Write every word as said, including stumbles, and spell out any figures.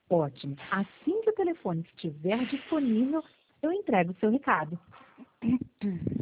Ótimo. Assim que o telefone estiver disponível, eu entrego o seu recado.